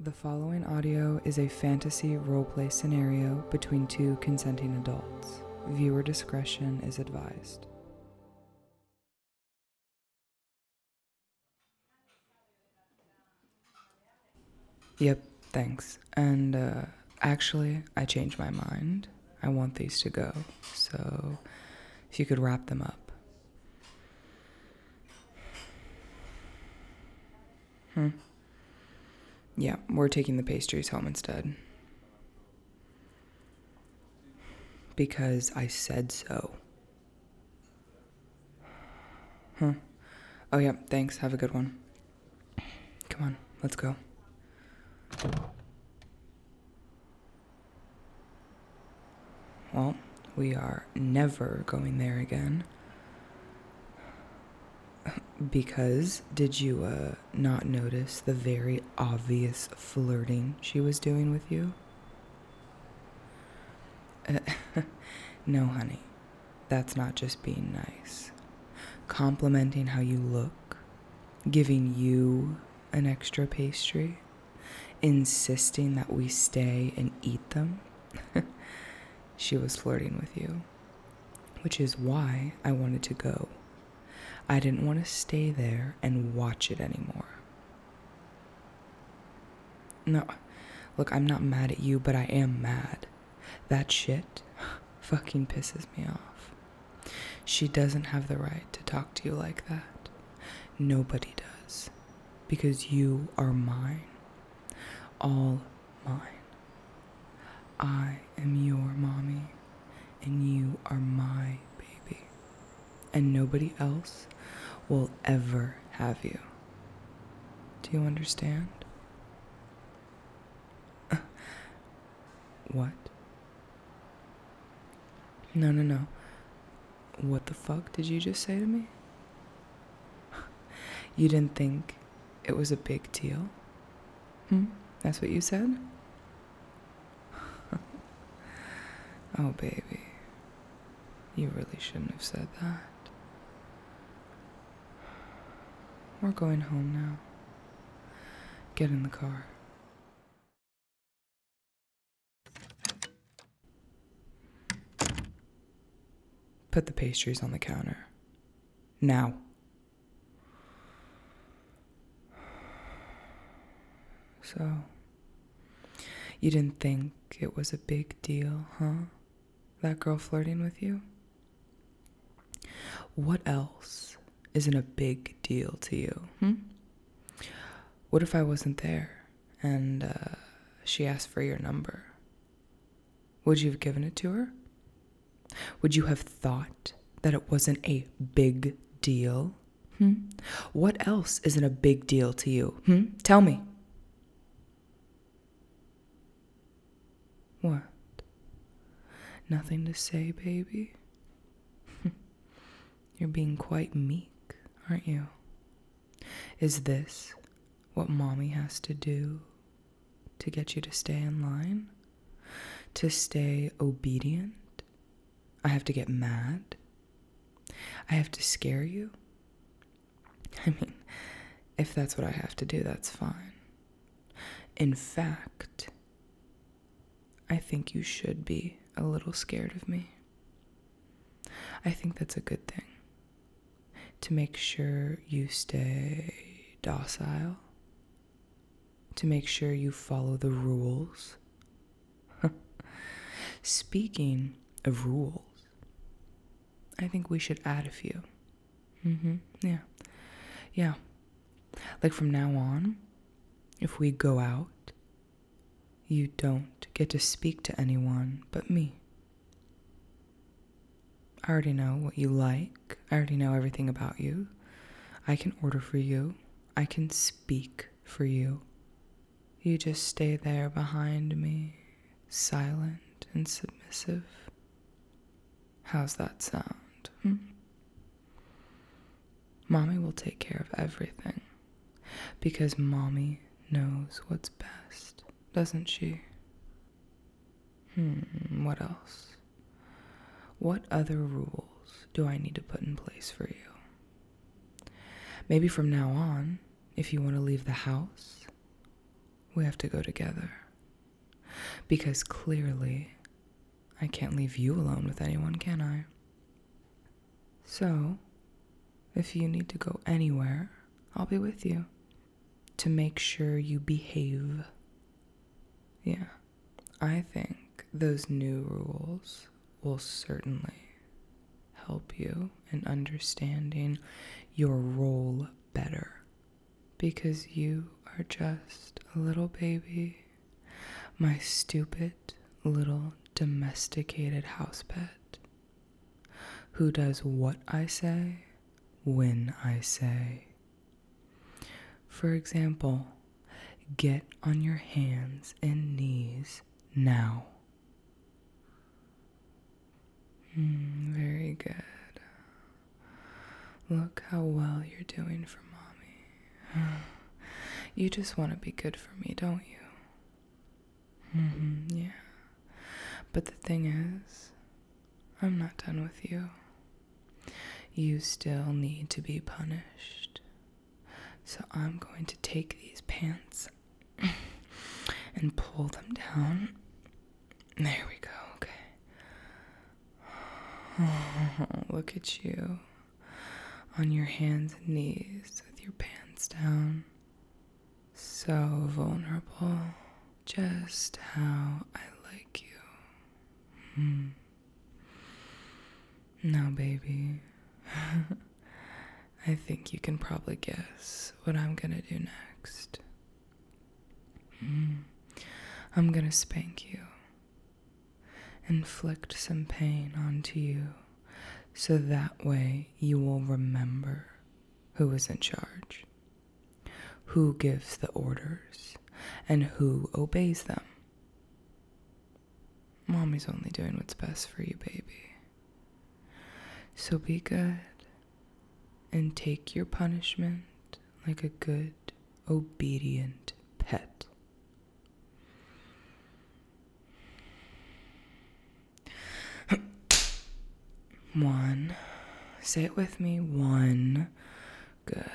The following audio is a fantasy roleplay scenario between two consenting adults. Viewer discretion is advised. Yep, thanks. And, actually, I changed my mind. I want these to go, so if you could wrap them up. Yeah, we're taking the pastries home instead. Because I said so. Oh yeah, thanks. Have a good one. Come on, let's go. Well, we are never going there again. Because, did you, not notice the very obvious flirting she was doing with you? No, honey. That's not just being nice. Complimenting how you look, giving you an extra pastry, insisting that we stay and eat them. She was flirting with you, which is why I wanted to go. I didn't want to stay there and watch it anymore. No, look, I'm not mad at you, but I am mad. That shit fucking pisses me off. She doesn't have the right to talk to you like that. Nobody does. Because you are mine. All mine. I am your mommy, and you are my baby. And nobody else will ever have you. Do you understand? What? No. What the fuck did you just say to me? You didn't think it was a big deal? That's what you said? Oh, baby. You really shouldn't have said that. We're going home now. Get in the car. Put the pastries on the counter. Now. So, you didn't think it was a big deal, huh? That girl flirting with you? What else isn't a big deal to you, What if I wasn't there and she asked for your number? Would you have given it to her? Would you have thought that it wasn't a big deal? What else isn't a big deal to you? Tell me. What? Nothing to say, baby? You're being quite meek, aren't you? Is this what mommy has to do to get you to stay in line? To stay obedient? I have to get mad? I have to scare you? I mean, if that's what I have to do, that's fine. In fact, I think you should be a little scared of me. I think that's a good thing. To make sure you stay docile. To make sure you follow the rules. Speaking of rules, I think we should add a few. Yeah. Like from now on, if we go out, you don't get to speak to anyone but me. I already know what you like. I already know everything about you. I can order for you. I can speak for you. You just stay there behind me, silent and submissive. How's that sound? Mommy will take care of everything. Because mommy knows what's best, doesn't she? What else? What other rules do I need to put in place for you? Maybe from now on, if you want to leave the house, we have to go together. Because clearly, I can't leave you alone with anyone, can I? So, if you need to go anywhere, I'll be with you. To make sure you behave. Yeah, I think those new rules will certainly help you in understanding your role better. Because you are just a little baby, my stupid little domesticated house pet, who does what I say, when I say. For example, get on your hands and knees now. Very good. Look how well you're doing for mommy. You just want to be good for me, don't you? Yeah. But the thing is, I'm not done with you. You still need to be punished. So I'm going to take these pants and pull them down. There we go, okay. Oh, look at you. On your hands and knees with your pants down. So vulnerable. Just how I like you. Now, baby, I think you can probably guess what I'm gonna do next. I'm gonna spank you. Inflict some pain onto you so that way you will remember who is in charge, who gives the orders, and who obeys them. Mommy's only doing what's best for you, baby. So be good and take your punishment like a good, obedient pet. One. Say it with me. One. Good.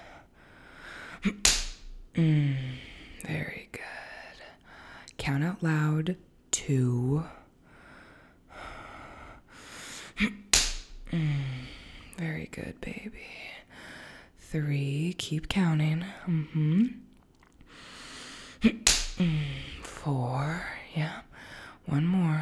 Very good. Count out loud. 2. Very good, baby. 3. Keep counting. 4. Yeah. One more.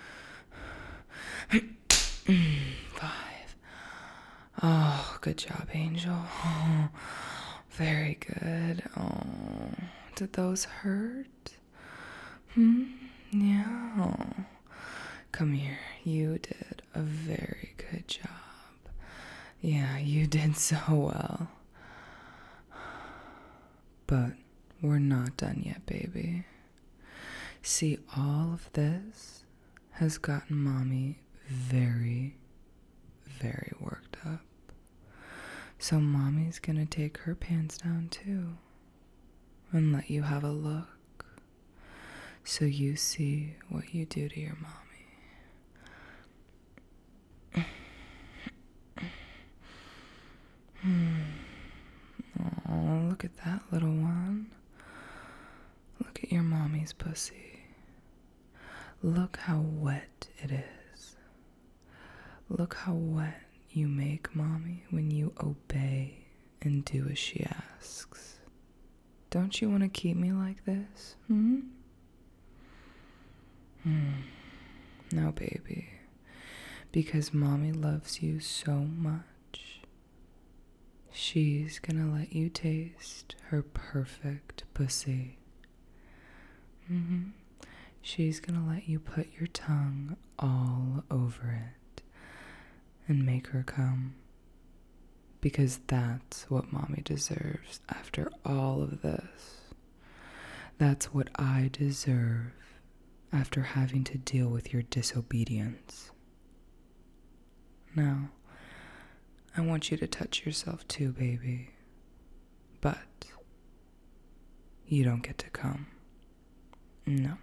5. Oh, good job, Angel. Oh, very good. Oh, did those hurt? Yeah. Oh. Come here. You did a very good job. Yeah, you did so well. But we're not done yet, baby. See, all of this has gotten Mommy very, very worked up. So Mommy's gonna take her pants down too and let you have a look so you see what you do to your mommy. Oh, look at that little one. Look at your mommy's pussy. Look how wet it is. Look how wet you make mommy when you obey and do as she asks. Don't you want to keep me like this? No, baby. Because mommy loves you so much. She's gonna let you taste her perfect pussy. She's gonna let you put your tongue all over it and make her come. Because that's what mommy deserves after all of this. That's what I deserve after having to deal with your disobedience. Now, I want you to touch yourself too, baby. But you don't get to come. No.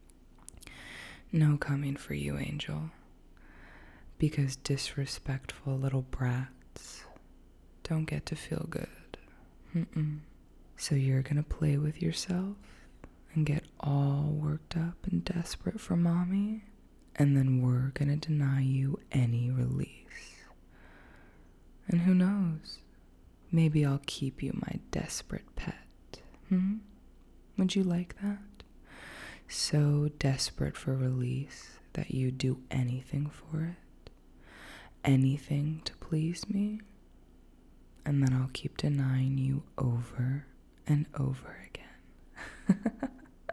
No coming for you, Angel. Because disrespectful little brats don't get to feel good. So you're gonna play with yourself and get all worked up and desperate for mommy, and then we're gonna deny you any release. And who knows? Maybe I'll keep you my desperate pet. Would you like that? So desperate for release that you'd do anything for it? Anything to please me? And then I'll keep denying you over and over again.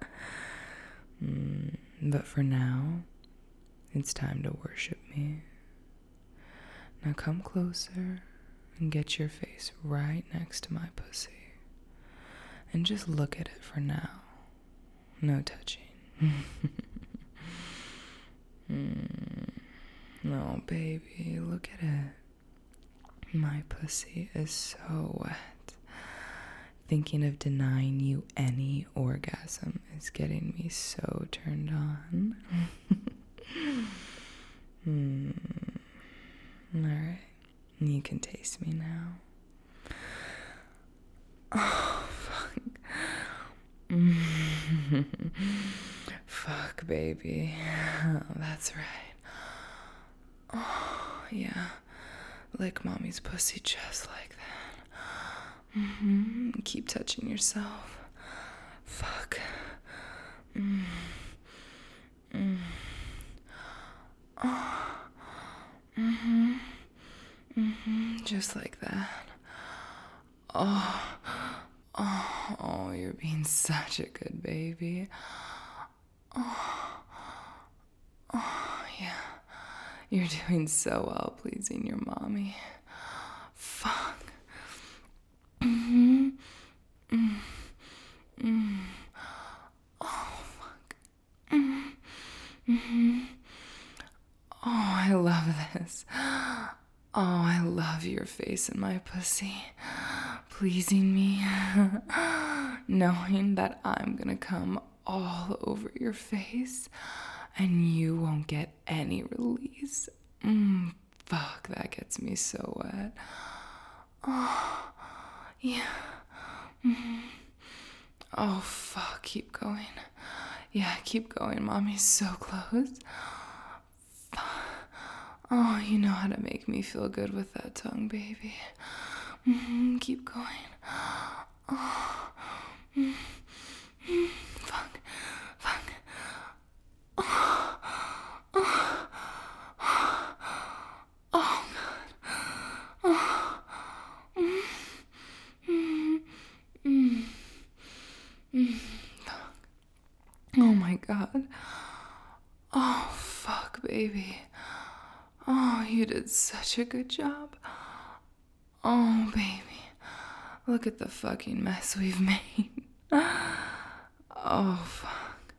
But for now, it's time to worship me. Now come closer and get your face right next to my pussy. And just look at it for now. No touching. No, baby, look at it. My pussy is so wet. Thinking of denying you any orgasm is getting me so turned on. Alright, you can taste me now. Oh, fuck. Fuck, baby. Oh, that's right. Oh, yeah. Lick mommy's pussy just like that. Keep touching yourself. Fuck. Just like that. Oh, you're being such a good baby. Oh, yeah. You're doing so well pleasing your mommy. Fuck. Oh, fuck. Oh, I love this. Oh, I love your face and my pussy. Pleasing me. Knowing that I'm gonna come all over your face and you won't get any release. Fuck, that gets me so wet. Oh, yeah. Oh, fuck, keep going. Yeah, keep going. Mommy's so close. Oh, you know how to make me feel good with that tongue, baby. Keep going. Oh. Fuck. Oh, God. Oh, my God. Oh, fuck, baby. Oh, you did such a good job. Oh, baby. Look at the fucking mess we've made. Oh, fuck.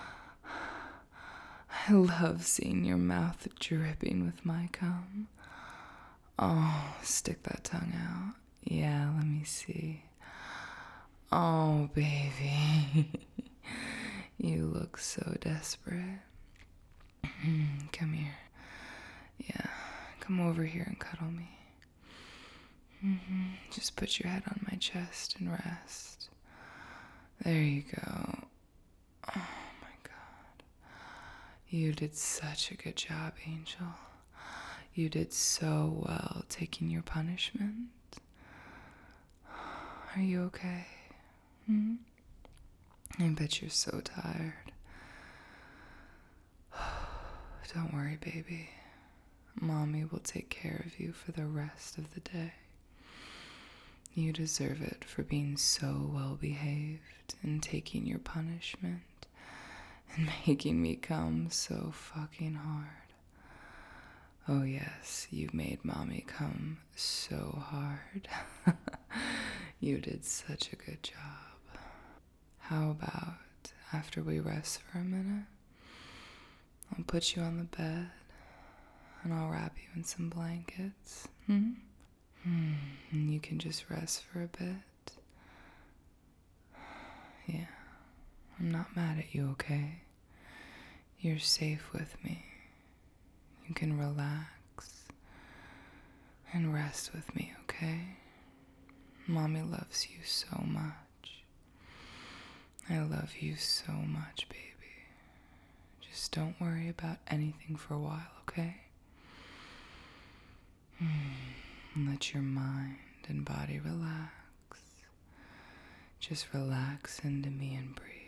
I love seeing your mouth dripping with my cum. Oh, stick that tongue out. Yeah, let me see. Oh, baby. You look so desperate. Come here. Yeah, come over here and cuddle me. Just put your head on my chest and rest. There you go. Oh my God. You did such a good job, Angel. You did so well taking your punishment. Are you okay? I bet you're so tired. Don't worry, baby. Mommy will take care of you for the rest of the day. You deserve it for being so well behaved and taking your punishment and making me come so fucking hard. Oh yes, you made Mommy come so hard. You did such a good job. How about after we rest for a minute, I'll put you on the bed and I'll wrap you in some blankets. And you can just rest for a bit. Yeah, I'm not mad at you, okay? You're safe with me. You can relax and rest with me, okay? Mommy loves you so much. I love you so much, baby. Just don't worry about anything for a while, okay? Let your mind and body relax. Just relax into me and breathe.